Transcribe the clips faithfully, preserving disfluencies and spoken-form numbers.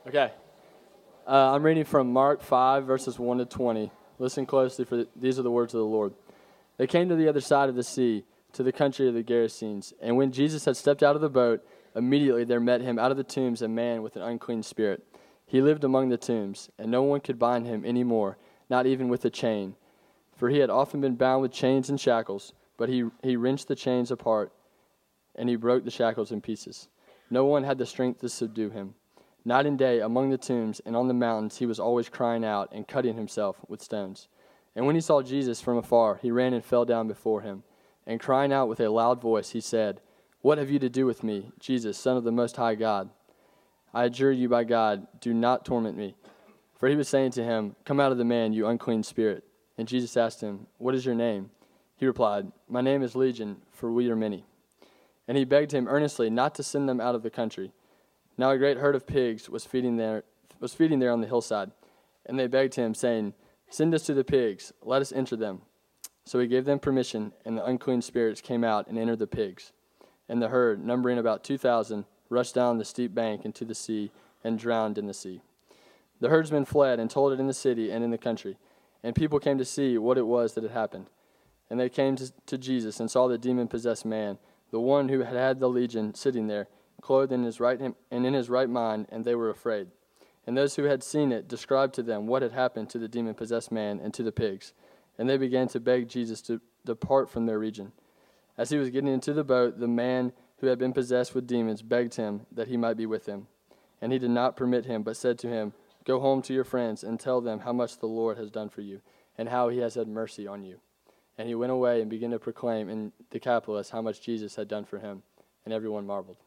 Okay. Uh, I'm reading from Mark five, verses one to twenty. Listen closely, for these are the words of the Lord. They came to the other side of the sea, to the country of the Gerasenes. And when Jesus had stepped out of the boat, immediately there met him out of the tombs a man with an unclean spirit. He lived among the tombs, and no one could bind him any more, not even with a chain. For he had often been bound with chains and shackles, but he, he wrenched the chains apart, and he broke the shackles in pieces. No one had the strength to subdue him. Night and day, among the tombs and on the mountains, he was always crying out and cutting himself with stones. And when he saw Jesus from afar, he ran and fell down before him. And crying out with a loud voice, he said, "What have you to do with me, Jesus, Son of the Most High God? I adjure you by God, do not torment me." For he was saying to him, "Come out of the man, you unclean spirit." And Jesus asked him, "What is your name?" He replied, "My name is Legion, for we are many." And he begged him earnestly not to send them out of the country. Now a great herd of pigs was feeding there, was feeding there on the hillside. And they begged him, saying, "Send us to the pigs, let us enter them." So he gave them permission, and the unclean spirits came out and entered the pigs. And the herd, numbering about two thousand, rushed down the steep bank into the sea and drowned in the sea. The herdsmen fled and told it in the city and in the country. And people came to see what it was that had happened. And they came to, to Jesus and saw the demon-possessed man, the one who had had the legion, sitting there, clothed in his right and in his right mind, and they were afraid. And those who had seen it described to them what had happened to the demon-possessed man and to the pigs. And they began to beg Jesus to depart from their region. As he was getting into the boat, the man who had been possessed with demons begged him that he might be with him. And he did not permit him, but said to him, "Go home to your friends and tell them how much the Lord has done for you, and how he has had mercy on you." And he went away and began to proclaim in Decapolis how much Jesus had done for him, and everyone marveled.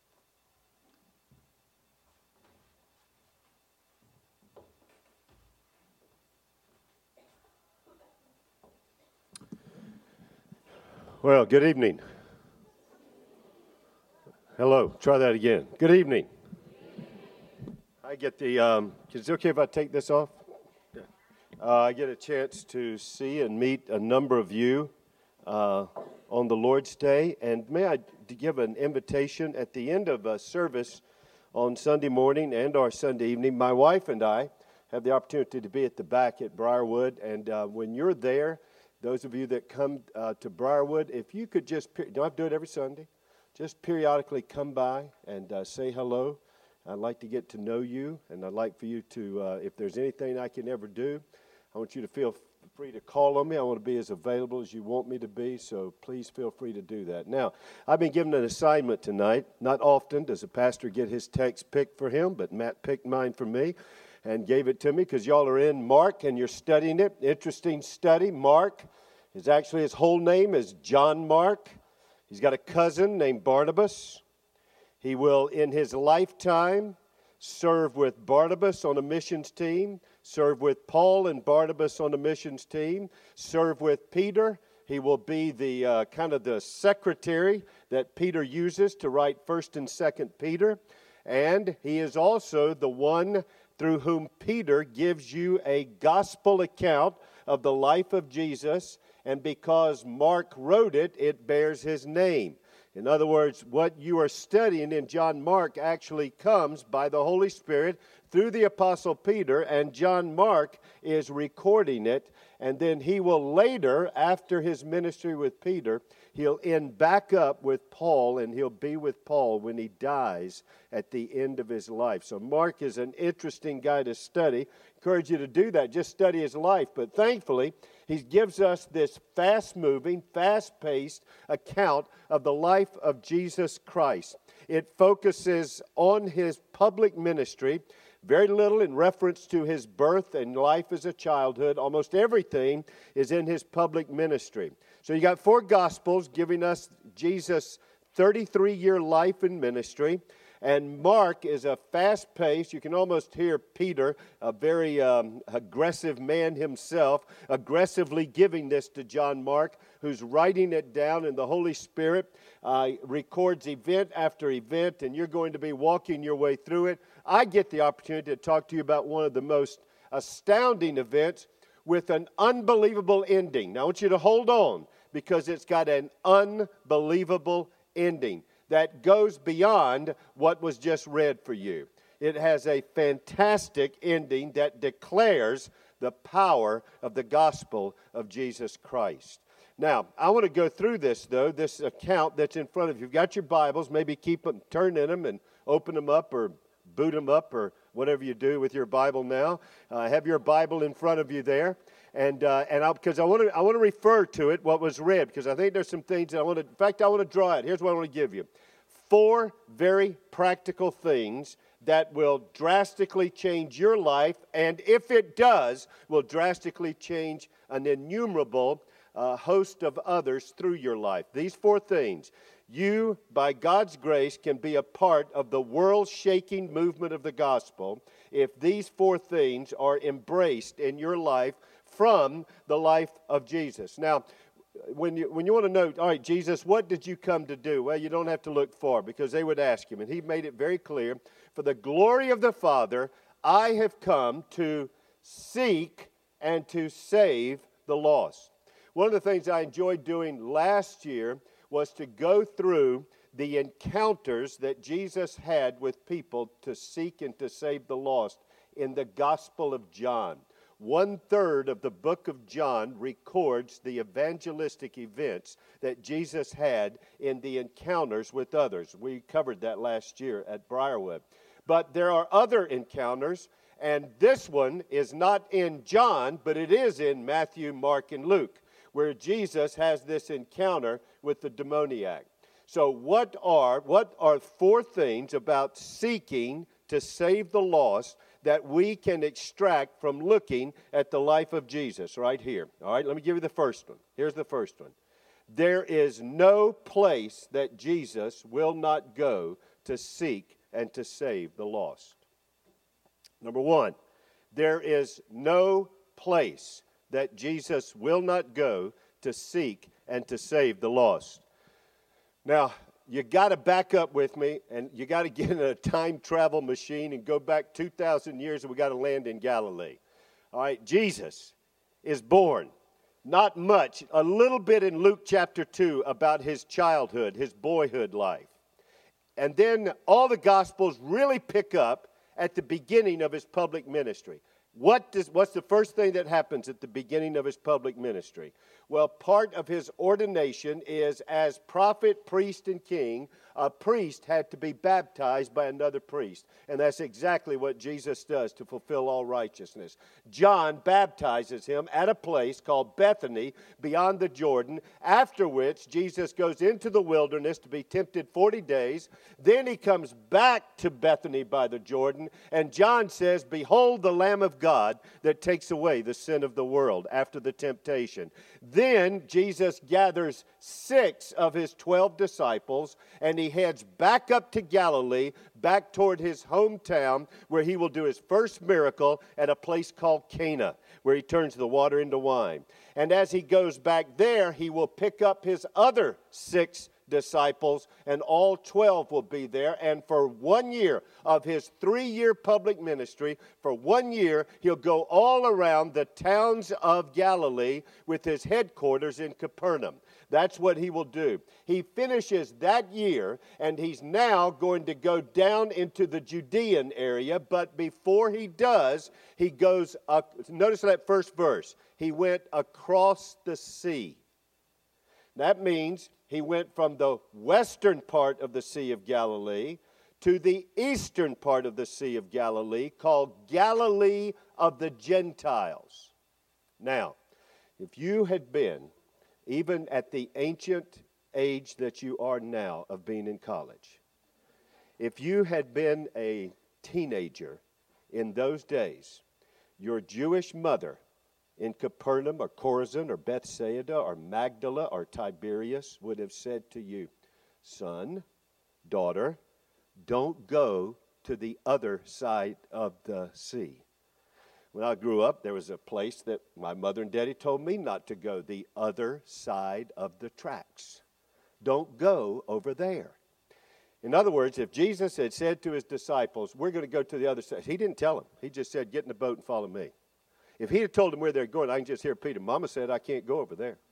Well, good evening. Hello. Try that again. Good evening. I get the, um, is it okay if I take this off? Uh, I get a chance to see and meet a number of you uh, on the Lord's Day. And may I give an invitation at the end of a service on Sunday morning and our Sunday evening. My wife and I have the opportunity to be at the back at Briarwood. And uh, when you're there, those of you that come uh, to Briarwood, if you could just, you don't have to do it every Sunday, just periodically come by and uh, say hello. I'd like to get to know you, and I'd like for you to, uh, if there's anything I can ever do, I want you to feel free to call on me. I want to be as available as you want me to be, so please feel free to do that. Now, I've been given an assignment tonight. Not often does a pastor get his text picked for him, but Matt picked mine for me and gave it to me because y'all are in Mark and you're studying it. Interesting study. Mark is actually, his whole name is John Mark. He's got a cousin named Barnabas. He will, in his lifetime, serve with Barnabas on a missions team, serve with Paul and Barnabas on a missions team, serve with Peter. He will be the uh, kind of the secretary that Peter uses to write First and Second Peter. And he is also the one through whom Peter gives you a gospel account of the life of Jesus, and because Mark wrote it, it bears his name. In other words, what you are studying in John Mark actually comes by the Holy Spirit through the Apostle Peter, and John Mark is recording it, and then he will later, after his ministry with Peter, he'll end back up with Paul, and he'll be with Paul when he dies at the end of his life. So Mark is an interesting guy to study. Encourage you to do that. Just study his life. But thankfully, he gives us this fast-moving, fast-paced account of the life of Jesus Christ. It focuses on his public ministry, very little in reference to his birth and life as a childhood. Almost everything is in his public ministry. So you got four Gospels giving us Jesus' thirty-three-year life in ministry. And Mark is a fast-paced, you can almost hear Peter, a very um, aggressive man himself, aggressively giving this to John Mark, who's writing it down, and the Holy Spirit uh, records event after event, and you're going to be walking your way through it. I get the opportunity to talk to you about one of the most astounding events with an unbelievable ending. Now, I want you to hold on, because it's got an unbelievable ending that goes beyond what was just read for you. it has a fantastic ending that declares the power of the gospel of Jesus Christ. Now, I want to go through this, though, this account that's in front of you. If you've got your Bibles, maybe keep them, turn in them and open them up or boot them up or whatever you do with your Bible now. Uh, have your Bible in front of you there. And uh, and I, because I want to I want to refer to it, what was read, because I think there's some things that I want to, in fact, I want to draw it. Here's what I want to give you. Four very practical things that will drastically change your life, and if it does, will drastically change an innumerable uh, host of others through your life. These four things. You, by God's grace, can be a part of the world-shaking movement of the gospel if these four things are embraced in your life from the life of Jesus. Now, when you when you want to know, all right, Jesus, what did you come to do? Well, you don't have to look far, because they would ask him, and he made it very clear, for the glory of the Father, I have come to seek and to save the lost. One of the things I enjoyed doing last year was to go through the encounters that Jesus had with people to seek and to save the lost in the Gospel of John. One third of the book of John records the evangelistic events that Jesus had in the encounters with others. We covered that last year at Briarwood. But there are other encounters, and this one is not in John, but it is in Matthew, Mark, and Luke, where Jesus has this encounter with the demoniac. So what are what are four things about seeking to save the lost that we can extract from looking at the life of Jesus right here? All right, let me give you the first one. Here's the first one. There is no place that Jesus will not go to seek and to save the lost. Number one, there is no place that Jesus will not go to seek and to save the lost. Now, you got to back up with me, and you got to get in a time travel machine and go back two thousand years, and we got to land in Galilee. All right, Jesus is born. Not much, a little bit in Luke chapter two about his childhood, his boyhood life. And then all the Gospels really pick up at the beginning of his public ministry. What does, what's the first thing that happens at the beginning of his public ministry? Well, part of his ordination is as prophet, priest, and king, a priest had to be baptized by another priest. And that's exactly what Jesus does to fulfill all righteousness. John baptizes him at a place called Bethany beyond the Jordan, after which Jesus goes into the wilderness to be tempted forty days. Then he comes back to Bethany by the Jordan, and John says, "Behold the Lamb of God that takes away the sin of the world," after the temptation. Then Jesus gathers six of his twelve disciples, and he heads back up to Galilee, back toward his hometown, where he will do his first miracle at a place called Cana, where he turns the water into wine. And as he goes back there, he will pick up his other six disciples, and all twelve will be there. And for one year of his three-year public ministry, for one year, he'll go all around the towns of Galilee with his headquarters in Capernaum. That's what he will do. He finishes that year, and he's now going to go down into the Judean area. But before he does, he goes, uh, notice that first verse. He went across the sea. That means he went from the western part of the Sea of Galilee to the eastern part of the Sea of Galilee, called Galilee of the Gentiles. Now, if you had been, even at the ancient age that you are now of being in college, if you had been a teenager in those days, your Jewish mother in Capernaum or Chorazin or Bethsaida or Magdala or Tiberias would have said to you, "Son, daughter, don't go to the other side of the sea." When I grew up, there was a place that my mother and daddy told me not to go, the other side of the tracks. Don't go over there. In other words, if Jesus had said to his disciples, "We're going to go to the other side," he didn't tell them. He just said, "Get in the boat and follow me." If he had told them where they're going, I can just hear Peter, "Mama said I can't go over there."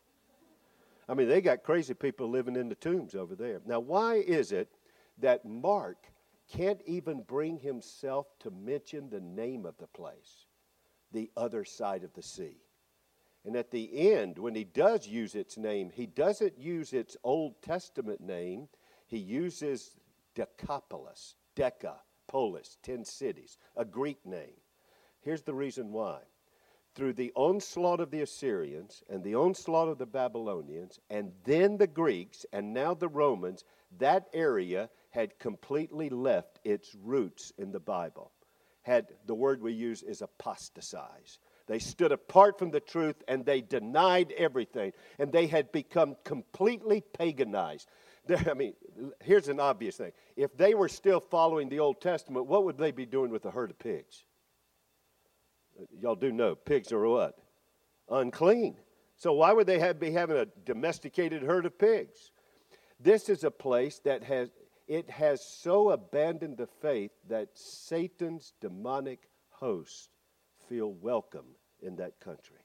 I mean, they got crazy people living in the tombs over there. Now, why is it that Mark can't even bring himself to mention the name of the place, the other side of the sea. And at the end, when he does use its name, he doesn't use its Old Testament name. He uses Decapolis, Deca, Polis, ten cities, a Greek name. Here's the reason why. Through the onslaught of the Assyrians and the onslaught of the Babylonians and then the Greeks and now the Romans, that area had completely left its roots in the Bible. Had the word we use is apostatize. They stood apart from the truth and they denied everything. And they had become completely paganized. There, I mean, here's an obvious thing. If they were still following the Old Testament, what would they be doing with a herd of pigs? Y'all do know pigs are what? Unclean. So why would they have, be having a domesticated herd of pigs? This is a place that has, it has so abandoned the faith that Satan's demonic hosts feel welcome in that country.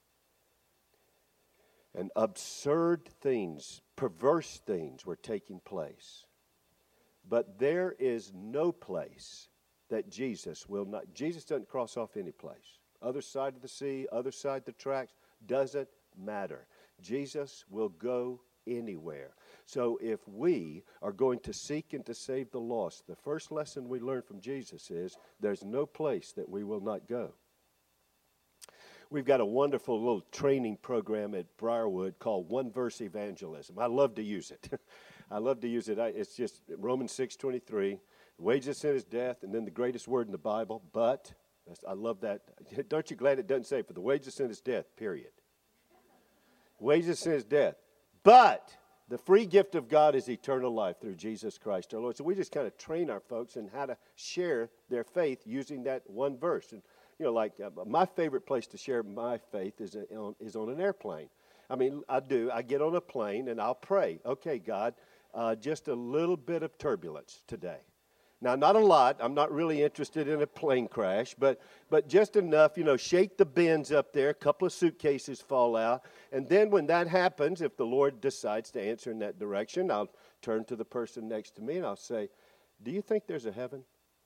And absurd things, perverse things were taking place. But there is no place that Jesus will not. Jesus doesn't cross off any place. Other side of the sea, other side of the tracks, doesn't matter. Jesus will go anywhere. So if we are going to seek and to save the lost, the first lesson we learn from Jesus is there's no place that we will not go. We've got a wonderful little training program at Briarwood called One Verse Evangelism. I love to use it. I love to use it. I, it's just Romans six twenty-three. The wages of sin is death, and then the greatest word in the Bible, but. I love that. Don't you glad it doesn't say, for the wages of sin is death, period. Wages of sin is death. But the free gift of God is eternal life through Jesus Christ our Lord. So we just kind of train our folks in how to share their faith using that one verse. And, you know, like uh, my favorite place to share my faith is, a, on, is on an airplane. I mean, I do. I get on a plane and I'll pray. Okay, God, uh, just a little bit of turbulence today. Now, not a lot. I'm not really interested in a plane crash, but but just enough, you know, shake the bins up there, a couple of suitcases fall out. And then when that happens, if the Lord decides to answer in that direction, I'll turn to the person next to me and I'll say, do you think there's a heaven?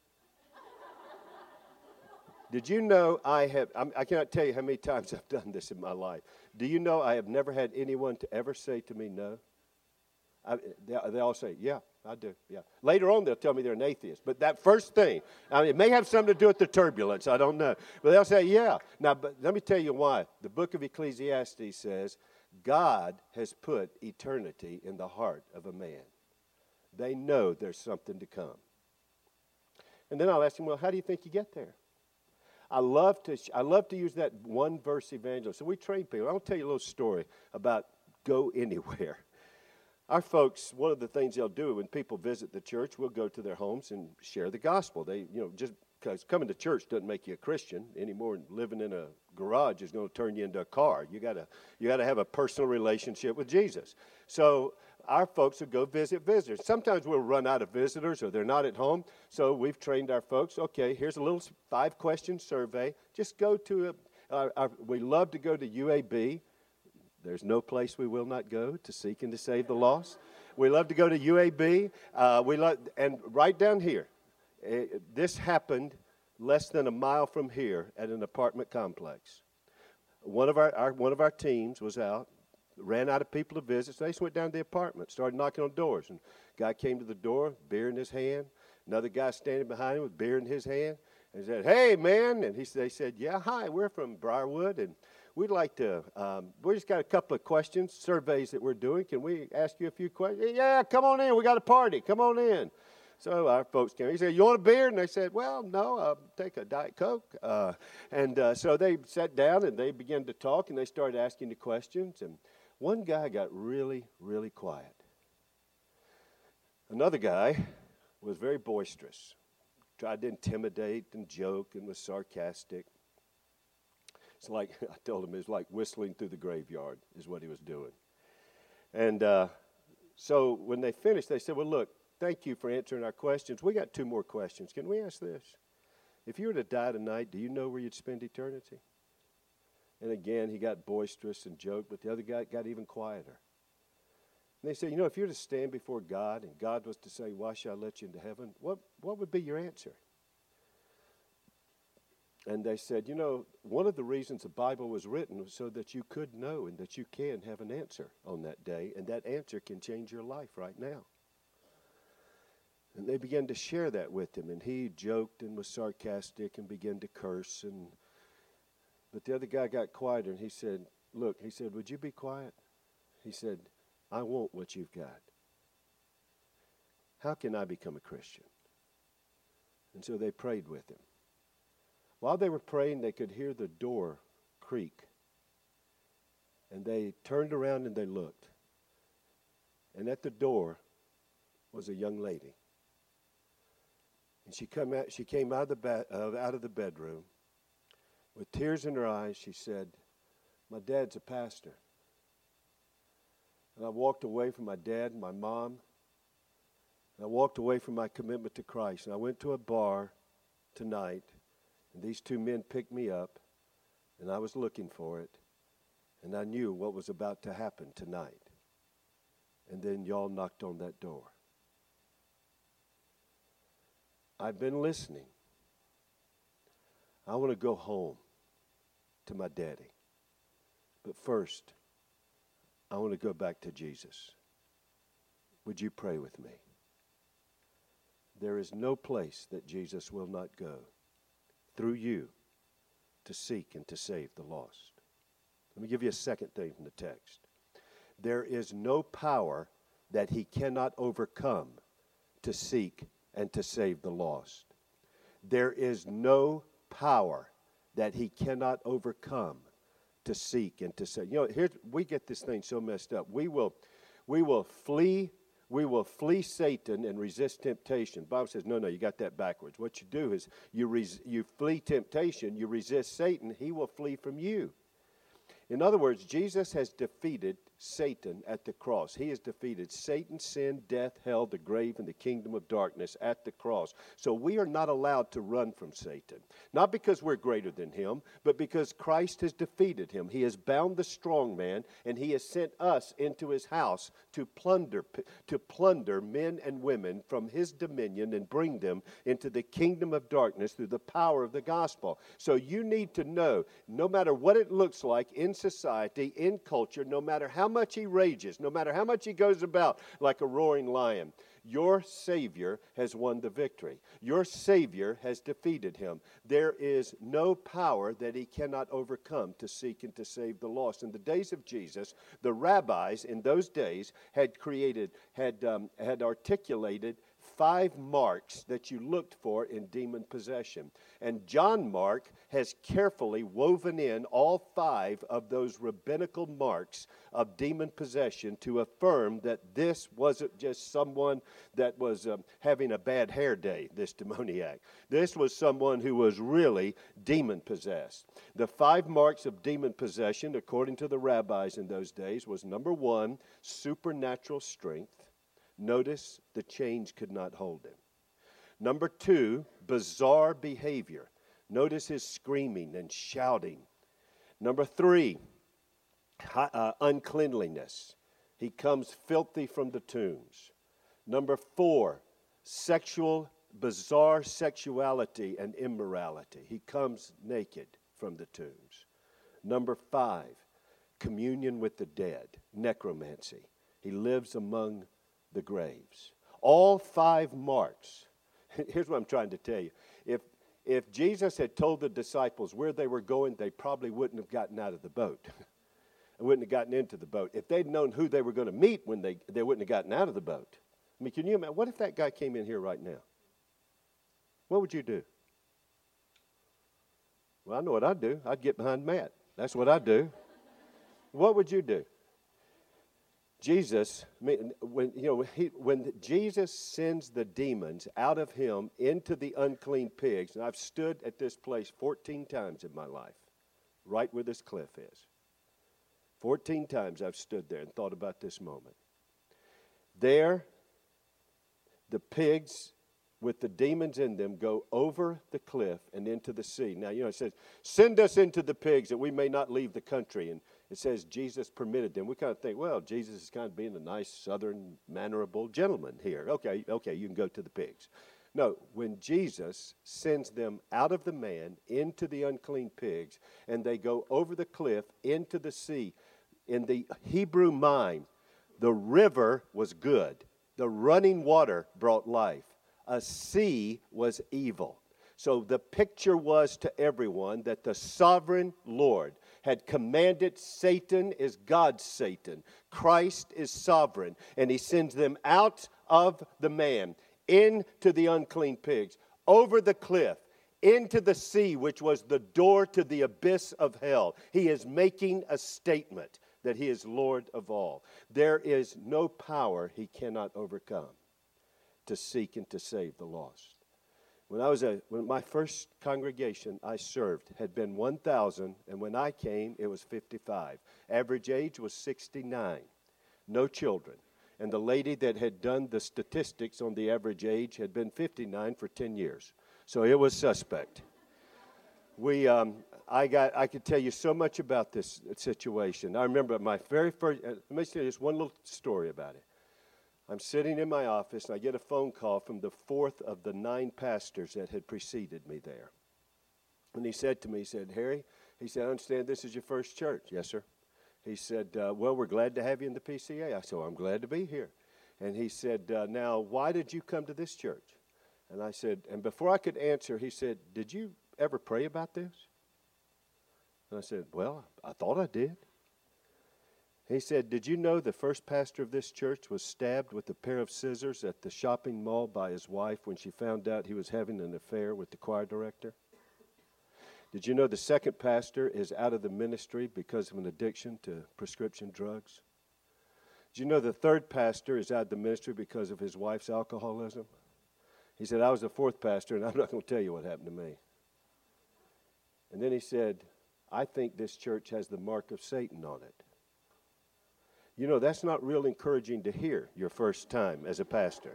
Did you know I have, I'm, I cannot tell you how many times I've done this in my life. Do you know I have never had anyone to ever say to me no? I, they, they all say, yeah, I do, yeah. Later on, they'll tell me they're an atheist. But that first thing, I mean, it may have something to do with the turbulence. I don't know. But they'll say, yeah. Now, but let me tell you why. The book of Ecclesiastes says, God has put eternity in the heart of a man. They know there's something to come. And then I'll ask him, well, how do you think you get there? I love to I love to use that one verse evangelism. So we train people. I'll tell you a little story about go anywhere. Our folks, one of the things they'll do when people visit the church, we'll go to their homes and share the gospel. They, you know, just because coming to church doesn't make you a Christian anymore. Living in a garage is going to turn you into a car. You gotta, you gotta have a personal relationship with Jesus. So our folks will go visit visitors. Sometimes we'll run out of visitors or they're not at home. So we've trained our folks. Okay, here's a little five-question survey. Just go to a. Our, our, we love to go to U A B. There's no place we will not go to seek and to save the lost. We love to go to U A B. Uh, we love, and right down here, uh, this happened less than a mile from here at an apartment complex. One of our, our one of our teams was out, ran out of people to visit, so they just went down to the apartment, started knocking on doors. And a guy came to the door, beer in his hand. Another guy standing behind him with beer in his hand, and said, "Hey, man!" And he they said, "Yeah, hi, we're from Briarwood, and we'd like to, um, we just got a couple of questions, surveys that we're doing. Can we ask you a few questions?" "Yeah, come on in. We got a party. Come on in." So our folks came. He said, "You want a beer?" And they said, "Well, no, I'll take a Diet Coke." Uh, and uh, so they sat down and they began to talk and they started asking the questions. And one guy got really, really quiet. Another guy was very boisterous, tried to intimidate and joke and was sarcastic. It's like, I told him, it was like whistling through the graveyard is what he was doing. And uh, so when they finished, they said, "Well, look, thank you for answering our questions. We got two more questions. Can we ask this? If you were to die tonight, do you know where you'd spend eternity?" And again, he got boisterous and joked, but the other guy got even quieter. And they said, you know, if you were to stand before God and God was to say, why shall I let you into heaven? What, what would be your answer? And they said, you know, one of the reasons the Bible was written was so that you could know and that you can have an answer on that day. And that answer can change your life right now. And they began to share that with him. And he joked and was sarcastic and began to curse. And But the other guy got quieter and he said, look, he said, would you be quiet? He said, I want what you've got. How can I become a Christian? And so they prayed with him. While they were praying, they could hear the door creak. And they turned around and they looked. And at the door was a young lady. And she come out, she came out of the ba- uh, out of the bedroom with tears in her eyes. She said, my dad's a pastor. And I walked away from my dad and my mom. And I walked away from my commitment to Christ. And I went to a bar tonight. And these two men picked me up. And I was looking for it. And I knew what was about to happen tonight. And then y'all knocked on that door. I've been listening. I want to go home to my daddy. But first, I want to go back to Jesus. Would you pray with me? There is no place that Jesus will not go through you to seek and to save the lost. Let me give you a second thing from the text. There is no power that he cannot overcome to seek and to save the lost. There is no power that he cannot overcome to seek and to save. You know, here's, we get this thing so messed up. We will, we will flee, we will flee Satan and resist temptation. The Bible says, no, no, you got that backwards. What you do is you res, you flee temptation, you resist Satan, he will flee from you. In other words, Jesus has defeated Satan at the cross. He has defeated Satan, sin, death, hell, the grave, and the kingdom of darkness at the cross. So we are not allowed to run from Satan. Not because we're greater than him, but because Christ has defeated him. He has bound the strong man, and he has sent us into his house to plunder, to plunder men and women from his dominion and bring them into the kingdom of darkness through the power of the gospel. So you need to know, no matter what it looks like in society, in culture, no matter how much he rages, no matter how much he goes about like a roaring lion, your Savior has won the victory. Your Savior has defeated him. There is no power that he cannot overcome to seek and to save the lost. In the days of Jesus, the rabbis in those days had created, had, um, had articulated five marks that you looked for in demon possession. And John Mark has carefully woven in all five of those rabbinical marks of demon possession to affirm that this wasn't just someone that was um, having a bad hair day, this demoniac. This was someone who was really demon possessed. The five marks of demon possession, according to the rabbis in those days, was number one, supernatural strength. Notice the chains could not hold him. Number two, bizarre behavior. Notice his screaming and shouting. Number three, uh, uncleanliness. He comes filthy from the tombs. Number four, sexual, bizarre sexuality and immorality. He comes naked from the tombs. Number five, communion with the dead, necromancy. He lives among the graves. All five marks. Here's what I'm trying to tell you. If if Jesus had told the disciples where they were going, they probably wouldn't have gotten out of the boat. They wouldn't have gotten into the boat. If they'd known who they were going to meet when they, they wouldn't have gotten out of the boat. I mean, can you imagine? What if that guy came in here right now? What would you do? Well, I know what I'd do. I'd get behind Matt. That's what I'd do. What would you do? Jesus, when you know, he, when Jesus sends the demons out of him into the unclean pigs, and I've stood at this place fourteen times in my life, right where this cliff is. fourteen times I've stood there and thought about this moment. There, the pigs with the demons in them go over the cliff and into the sea. Now, you know, it says, send us into the pigs that we may not leave the country. And It says Jesus permitted them. We kind of think, well, Jesus is kind of being a nice, southern, mannerable gentleman here. Okay, okay, you can go to the pigs. No, when Jesus sends them out of the man into the unclean pigs, and they go over the cliff into the sea, in the Hebrew mind, the river was good. The running water brought life. A sea was evil. So the picture was to everyone that the sovereign Lord had commanded Satan is God's Satan. Christ is sovereign. And he sends them out of the man into the unclean pigs, over the cliff, into the sea, which was the door to the abyss of hell. He is making a statement that he is Lord of all. There is no power he cannot overcome to seek and to save the lost. When I was a, when my first congregation I served had been one thousand, and when I came, it was fifty-five. Average age was sixty-nine. No children. And the lady that had done the statistics on the average age had been fifty-nine for ten years. So it was suspect. We, um, I got, I could tell you so much about this situation. I remember my very first, uh, let me tell you just one little story about it. I'm sitting in my office, and I get a phone call from the fourth of the nine pastors that had preceded me there. And he said to me, he said, Harry, he said, I understand this is your first church. Yes, sir. He said, uh, well, we're glad to have you in the P C A. I said, well, I'm glad to be here. And he said, uh, now, why did you come to this church? And I said, and before I could answer, he said, did you ever pray about this? And I said, well, I thought I did. He said, did you know the first pastor of this church was stabbed with a pair of scissors at the shopping mall by his wife when she found out he was having an affair with the choir director? Did you know the second pastor is out of the ministry because of an addiction to prescription drugs? Did you know the third pastor is out of the ministry because of his wife's alcoholism? He said, I was the fourth pastor, and I'm not going to tell you what happened to me. And then he said, I think this church has the mark of Satan on it. You know, that's not real encouraging to hear your first time as a pastor.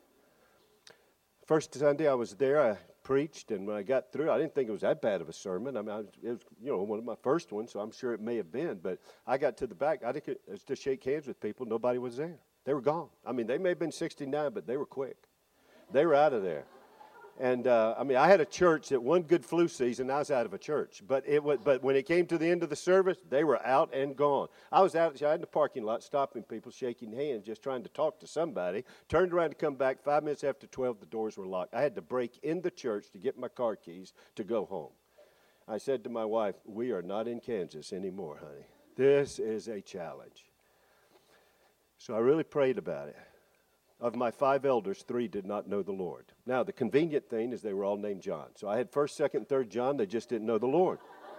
First Sunday I was there, I preached, and when I got through, I didn't think it was that bad of a sermon. I mean, I was, it was, you know, one of my first ones, so I'm sure it may have been. But I got to the back, I didn't it was to shake hands with people. Nobody was there. They were gone. I mean, they may have been sixty-nine, but they were quick. They were out of there. And, uh, I mean, I had a church that one good flu season, I was out of a church. But it was, but when it came to the end of the service, they were out and gone. I was out I was in the parking lot stopping people, shaking hands, just trying to talk to somebody. Turned around to come back. Five minutes after twelve, the doors were locked. I had to break in the church to get my car keys to go home. I said to my wife, we are not in Kansas anymore, honey. This is a challenge. So I really prayed about it. Of my five elders, three did not know the Lord. Now, the convenient thing is they were all named John. So I had first, second, third John. They just didn't know the Lord.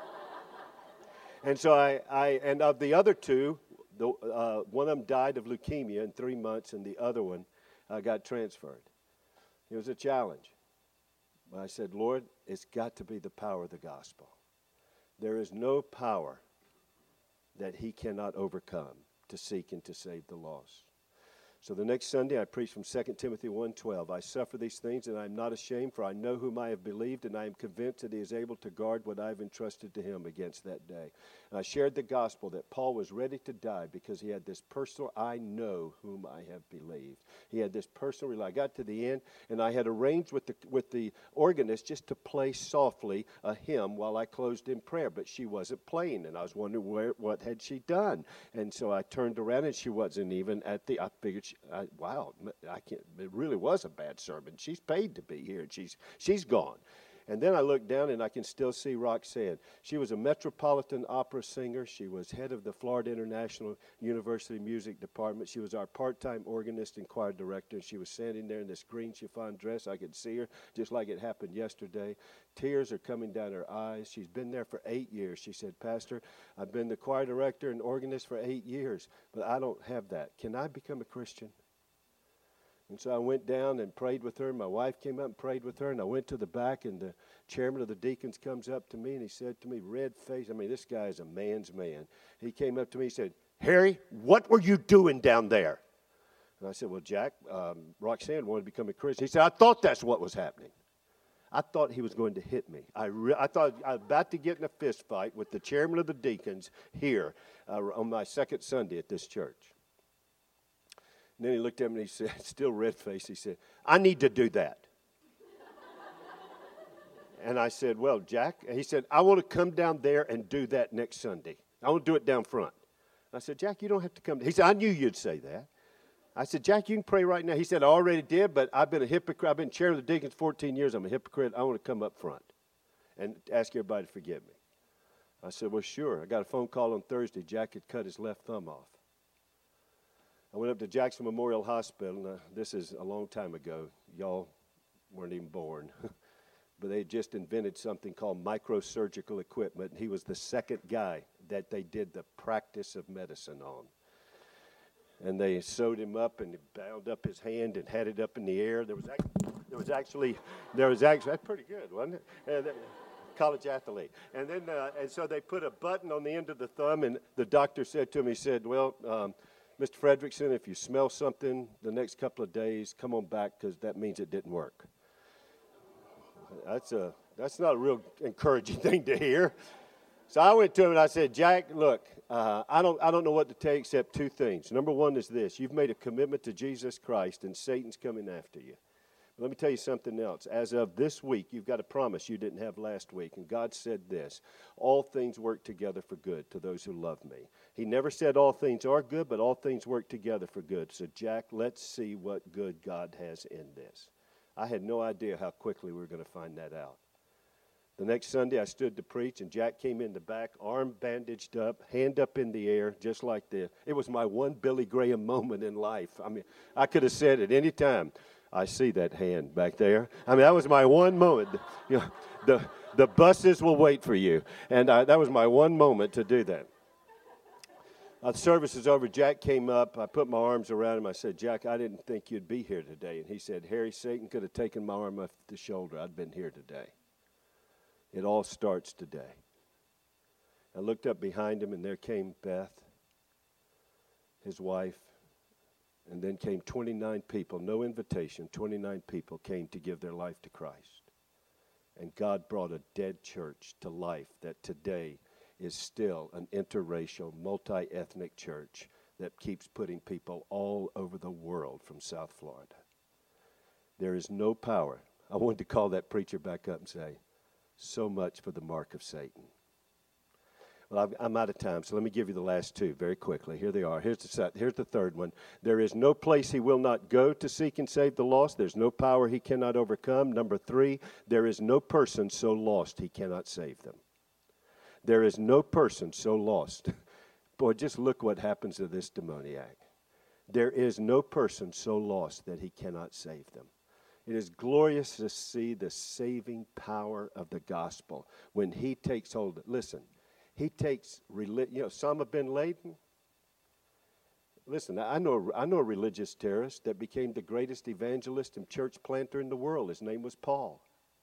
And so I, I and of the other two, the, uh, one of them died of leukemia in three months, and the other one uh, got transferred. It was a challenge. But I said, Lord, it's got to be the power of the gospel. There is no power that he cannot overcome to seek and to save the lost. So the next Sunday I preached from Second Timothy one twelve. I suffer these things, and I am not ashamed, for I know whom I have believed, and I am convinced that he is able to guard what I have entrusted to him against that day. And I shared the gospel that Paul was ready to die because he had this personal, I know whom I have believed. He had this personal, I got to the end, and I had arranged with the, with the organist just to play softly a hymn while I closed in prayer, but she wasn't playing, and I was wondering where, what had she done. And so I turned around, and she wasn't even at the, I figured she, I, wow, I can't. It really was a bad sermon. She's paid to be here, and she's she's gone. And then I looked down, and I can still see Roxanne. She was a Metropolitan Opera singer. She was head of the Florida International University Music Department. She was our part-time organist and choir director. And she was standing there in this green chiffon dress. I could see her just like it happened yesterday. Tears are coming down her eyes. She's been there for eight years. She said, Pastor, I've been the choir director and organist for eight years, but I don't have that. Can I become a Christian? And so I went down and prayed with her. My wife came up and prayed with her, and I went to the back, and the chairman of the deacons comes up to me, and he said to me, red face, I mean, this guy is a man's man. He came up to me, he said, Harry, what were you doing down there? And I said, well, Jack, um, Roxanne wanted to become a Christian. He said, I thought that's what was happening. I thought he was going to hit me. I, re- I thought I was about to get in a fist fight with the chairman of the deacons here uh, on my second Sunday at this church. And then he looked at me and he said, still red-faced, he said, I need to do that. And I said, well, Jack, he said, I want to come down there and do that next Sunday. I want to do it down front. I said, Jack, you don't have to come. He said, I knew you'd say that. I said, Jack, you can pray right now. He said, I already did, but I've been a hypocrite. I've been chair of the deacons fourteen years. I'm a hypocrite. I want to come up front and ask everybody to forgive me. I said, well, sure. I got a phone call on Thursday. Jack had cut his left thumb off. I went up to Jackson Memorial Hospital. Now, this is a long time ago. Y'all weren't even born. But they had just invented something called microsurgical equipment. And he was the second guy that they did the practice of medicine on. And they sewed him up and bound up his hand and had it up in the air. There was actually, there was actually, there was actually, that's pretty good, wasn't it? And, uh, college athlete. And then, uh, and so they put a button on the end of the thumb, and the doctor said to him, he said, well, um, Mister Fredrickson, if you smell something the next couple of days, come on back because that means it didn't work. That's a, that's not a real encouraging thing to hear. So I went to him and I said, Jack, look, uh, I don't I don't know what to take except two things. Number one is this. You've made a commitment to Jesus Christ, and Satan's coming after you. But let me tell you something else. As of this week, you've got a promise you didn't have last week. And God said this, all things work together for good to those who love me. He never said all things are good, but all things work together for good. So, Jack, let's see what good God has in this. I had no idea how quickly we were going to find that out. The next Sunday, I stood to preach, and Jack came in the back, arm bandaged up, hand up in the air, just like this. It was my one Billy Graham moment in life. I mean, I could have said at any time, I see that hand back there. I mean, that was my one moment. You know, the, the buses will wait for you. And I, that was my one moment to do that. Uh, the service is over. Jack came up. I put my arms around him. I said, Jack, I didn't think you'd be here today. And he said, Harry, Satan could have taken my arm off the shoulder. I'd been here today. It all starts today. I looked up behind him, and there came Beth, his wife, and then came twenty-nine people, no invitation, twenty-nine people came to give their life to Christ. And God brought a dead church to life that today is still an interracial, multi-ethnic church that keeps putting people all over the world from South Florida. There is no power. I wanted to call that preacher back up and say, so much for the mark of Satan. Well, I've, I'm out of time, so let me give you the last two very quickly. Here they are. Here's the set. Here's the third one. There is no place he will not go to seek and save the lost. There's no power he cannot overcome. Number three, there is no person so lost he cannot save them. There is no person so lost. Boy, just look what happens to this demoniac. There is no person so lost that he cannot save them. It is glorious to see the saving power of the gospel when he takes hold. Listen, he takes, you know, Osama bin Laden. Listen, I know, I know a religious terrorist that became the greatest evangelist and church planter in the world. His name was Paul.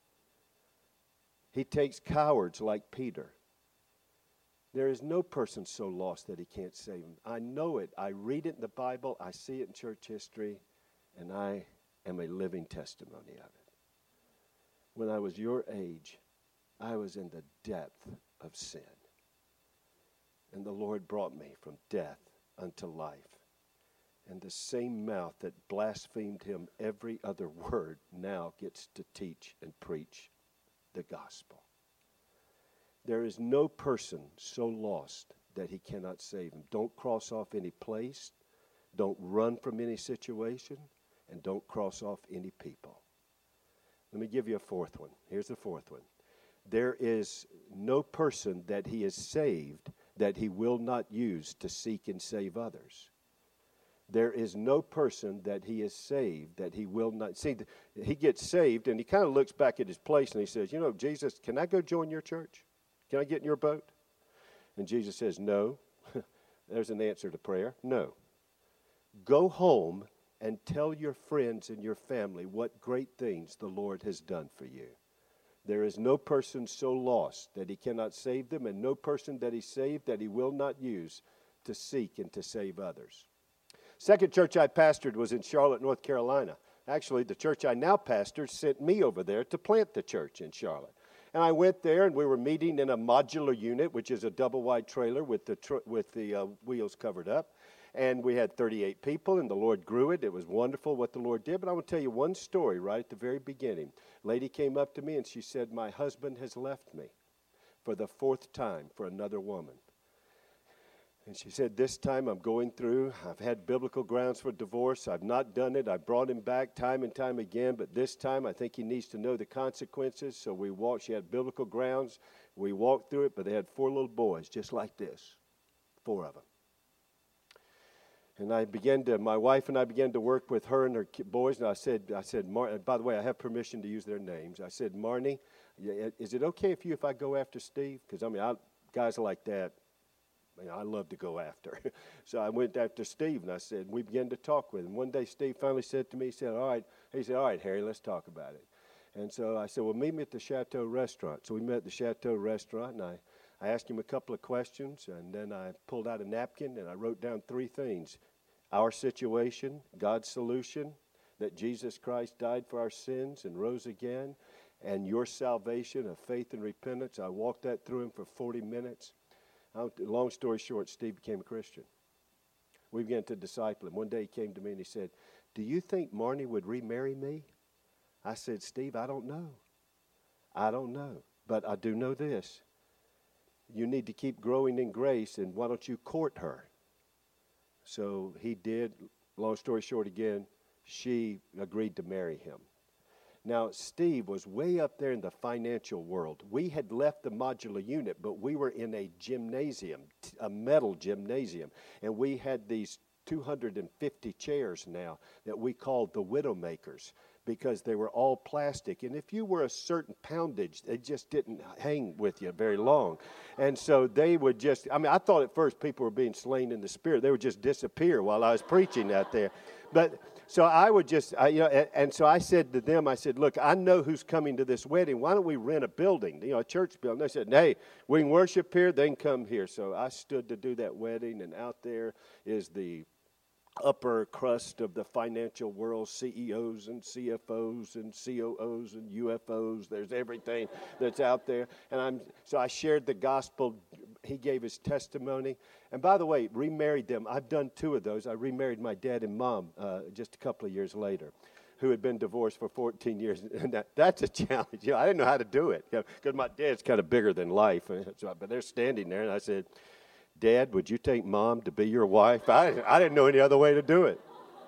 He takes cowards like Peter. There is no person so lost that he can't save them. I know it. I read it in the Bible. I see it in church history, and I am a living testimony of it. When I was your age, I was in the depth of sin. And the Lord brought me from death unto life. And the same mouth that blasphemed him every other word now gets to teach and preach the gospel. There is no person so lost that he cannot save him. Don't cross off any place. Don't run from any situation. And don't cross off any people. Let me give you a fourth one. Here's the fourth one. There is no person that he has saved that he will not use to seek and save others. There is no person that he has saved that he will not. See, he gets saved, and he kind of looks back at his place, and he says, you know, Jesus, can I go join your church? Can I get in your boat? And Jesus says, no. There's an answer to prayer. No. Go home and tell your friends and your family what great things the Lord has done for you. There is no person so lost that he cannot save them, and no person that he saved that he will not use to seek and to save others. Second church I pastored was in Charlotte, North Carolina. Actually, the church I now pastor sent me over there to plant the church in Charlotte. And I went there, and we were meeting in a modular unit, which is a double-wide trailer with the tr- with the uh, wheels covered up. And we had thirty-eight people, and the Lord grew it. It was wonderful what the Lord did. But I want to tell you one story right at the very beginning. A lady came up to me, and she said, my husband has left me for the fourth time for another woman. And she said, this time I'm going through. I've had biblical grounds for divorce. I've not done it. I brought him back time and time again. But this time I think he needs to know the consequences. So we walked. She had biblical grounds. We walked through it. But they had four little boys just like this, four of them. And I began to, my wife and I began to work with her and her boys. And I said, I said, Mar- by the way, I have permission to use their names. I said, Marnie, is it okay if you, if I go after Steve? Because, I mean, I, guys like that, you know, I love to go after. So I went after Steve, and I said, we began to talk with him. One day, Steve finally said to me, he said, all right, he said, all right, Harry, let's talk about it. And so I said, well, meet me at the Chateau restaurant. So we met at the Chateau restaurant, and I, I asked him a couple of questions, and then I pulled out a napkin, and I wrote down three things. Our situation, God's solution, that Jesus Christ died for our sins and rose again, and your salvation of faith and repentance. I walked that through him for forty minutes. Long story short, Steve became a Christian. We began to disciple him. One day he came to me and he said, do you think Marnie would remarry me? I said, Steve, I don't know. I don't know. But I do know this. You need to keep growing in grace, and why don't you court her? So he did. Long story short again, she agreed to marry him. Now, Steve was way up there in the financial world. We had left the modular unit, but we were in a gymnasium, a metal gymnasium, and we had these two hundred fifty chairs now that we called the Widowmakers because they were all plastic. And if you were a certain poundage, they just didn't hang with you very long. And so they would just, I mean, I thought at first people were being slain in the spirit. They would just disappear while I was preaching out there. But so I would just, I, you know, and, and so I said to them, I said, look, I know who's coming to this wedding. Why don't we rent a building, you know, a church building? They said, hey, we can worship here, they can come here. So I stood to do that wedding, and out there is the upper crust of the financial world, C E Os and C F Os and C O Os and U F Os. There's everything that's out there. And I'm so I shared the gospel. He gave his testimony. And by the way, remarried them. I've done two of those. I remarried my dad and mom uh, just a couple of years later, who had been divorced for fourteen years. And that, that's a challenge. You know, I didn't know how to do it, because you know, my dad's kind of bigger than life. But they're standing there, and I said, Dad, would you take Mom to be your wife? I, I didn't know any other way to do it.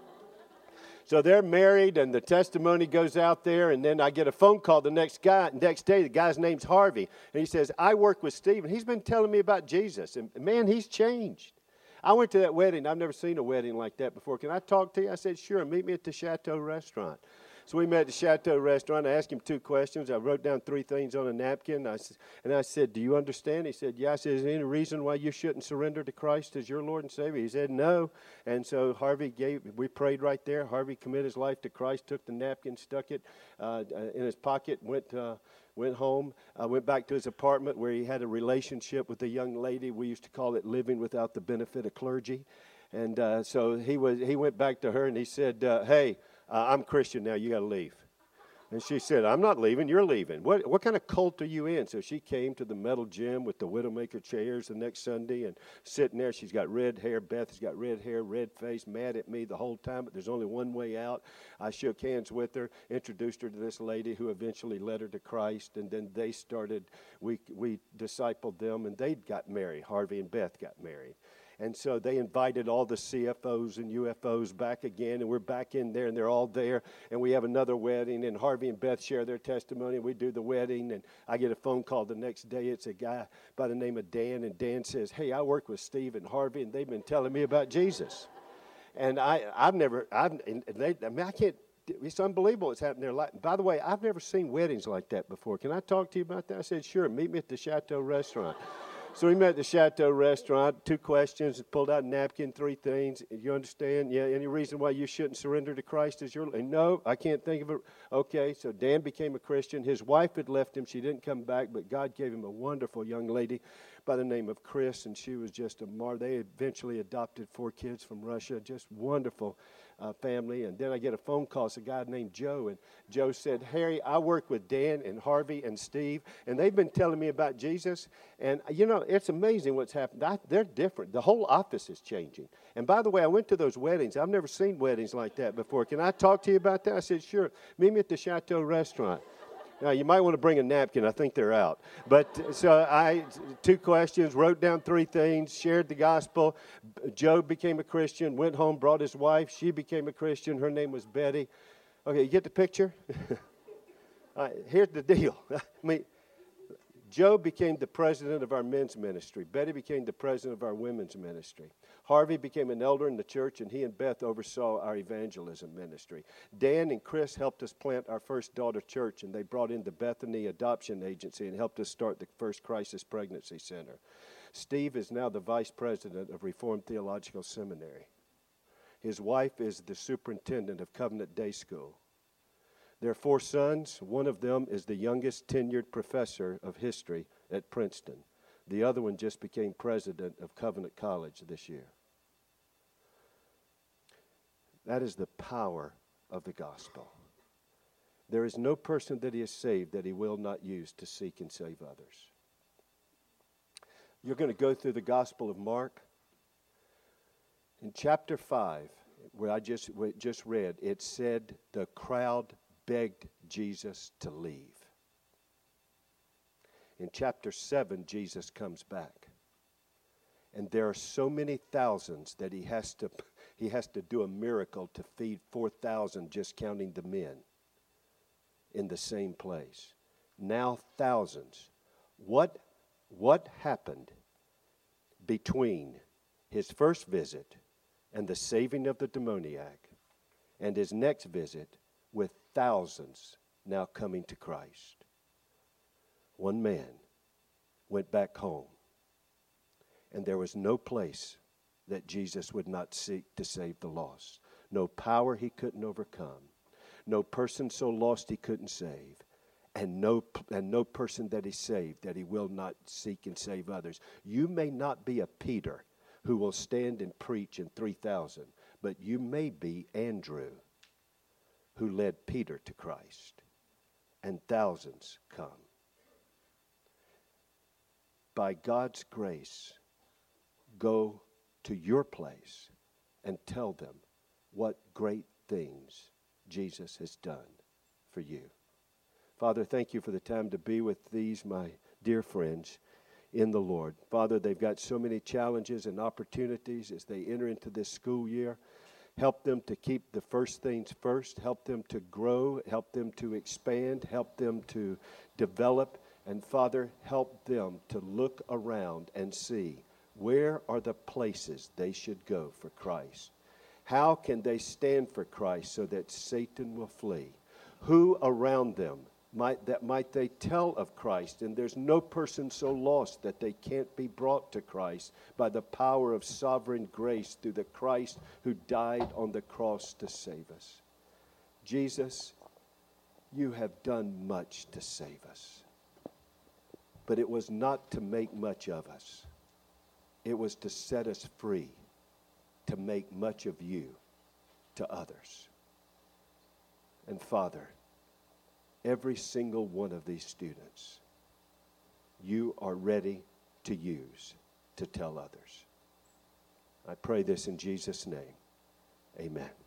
So they're married, and the testimony goes out there, and then I get a phone call the next guy, next day. The guy's name's Harvey, and he says, I work with Steve, and he's been telling me about Jesus, and man, he's changed. I went to that wedding. I've never seen a wedding like that before. Can I talk to you? I said, sure, meet me at the Chateau restaurant. So we met at the Chateau restaurant. I asked him two questions. I wrote down three things on a napkin. I, and I said, do you understand? He said, yeah. I said, is there any reason why you shouldn't surrender to Christ as your Lord and Savior? He said, no. And so Harvey gave, we prayed right there. Harvey committed his life to Christ, took the napkin, stuck it uh, in his pocket, went uh, went home, uh, went back to his apartment where he had a relationship with a young lady. We used to call it living without the benefit of clergy. And uh, so he was. He went back to her and he said, uh, hey, Uh, I'm Christian now, you got to leave. And she said, I'm not leaving, you're leaving. What what kind of cult are you in? So she came to the metal gym with the Widowmaker chairs the next Sunday and sitting there. She's got red hair. Beth has got red hair, red face, mad at me the whole time, but there's only one way out. I shook hands with her, introduced her to this lady who eventually led her to Christ, and then they started, we, we discipled them, and they got married. Harvey and Beth got married. And so they invited all the C F Os and U F Os back again, and we're back in there, and they're all there. And we have another wedding, and Harvey and Beth share their testimony. We do the wedding, and I get a phone call the next day. It's a guy by the name of Dan, and Dan says, hey, I work with Steve and Harvey, and they've been telling me about Jesus. And I, I've never, I've, and they, I mean, I can't, it's unbelievable what's happened there. By the way, I've never seen weddings like that before. Can I talk to you about that? I said, sure, meet me at the Chateau restaurant. So we met at the Chateau restaurant, two questions, pulled out a napkin, three things. You understand? Yeah, any reason why you shouldn't surrender to Christ as your Lord? No, I can't think of it. Okay, so Dan became a Christian. His wife had left him. She didn't come back, but God gave him a wonderful young lady by the name of Chris, and she was just a mar. They eventually adopted four kids from Russia. Just wonderful uh, family. And then I get a phone call. It's a guy named Joe, and Joe said, Harry, I work with Dan and Harvey and Steve, and they've been telling me about Jesus. And, you know, it's amazing what's happened. I, they're different. The whole office is changing. And by the way, I went to those weddings. I've never seen weddings like that before. Can I talk to you about that? I said, sure. Meet me at the Chateau restaurant. Now, you might want to bring a napkin. I think they're out. But so I, two questions, wrote down three things, shared the gospel. Joe became a Christian, went home, brought his wife. She became a Christian. Her name was Betty. Okay, you get the picture? All right, here's the deal. I mean, Joe became the president of our men's ministry. Betty became the president of our women's ministry. Harvey became an elder in the church, and he and Beth oversaw our evangelism ministry. Dan and Chris helped us plant our first daughter church, and they brought in the Bethany Adoption Agency and helped us start the first Crisis Pregnancy Center. Steve is now the vice president of Reformed Theological Seminary. His wife is the superintendent of Covenant Day School. There are four sons. One of them is the youngest tenured professor of history at Princeton. The other one just became president of Covenant College this year. That is the power of the gospel. There is no person that he has saved that he will not use to seek and save others. You're going to go through the Gospel of Mark. In chapter five, where I just, just read, it said the crowd begged Jesus to leave. In chapter seven, Jesus comes back. And there are so many thousands that he has to he has to do a miracle to feed four thousand, just counting the men, in the same place. Now thousands. What, what happened between his first visit and the saving of the demoniac and his next visit with thousands now coming to Christ? One man went back home, and there was no place that Jesus would not seek to save the lost. No power he couldn't overcome. No person so lost he couldn't save. And no, and no person that he saved that he will not seek and save others. You may not be a Peter who will stand and preach in three thousand, but you may be Andrew, who led Peter to Christ, and thousands come. By God's grace, go to your place and tell them what great things Jesus has done for you. Father, thank you for the time to be with these, my dear friends in the Lord. Father, they've got so many challenges and opportunities as they enter into this school year. Help them to keep the first things first. Help them to grow. Help them to expand. Help them to develop. And Father, help them to look around and see where are the places they should go for Christ. How can they stand for Christ so that Satan will flee? Who around them might that might they tell of Christ? And there's no person so lost that they can't be brought to Christ by the power of sovereign grace through the Christ who died on the cross to save us. Jesus, you have done much to save us. But it was not to make much of us. It was to set us free, to make much of you to others. And Father, every single one of these students, you are ready to use to tell others. I pray this in Jesus' name. Amen.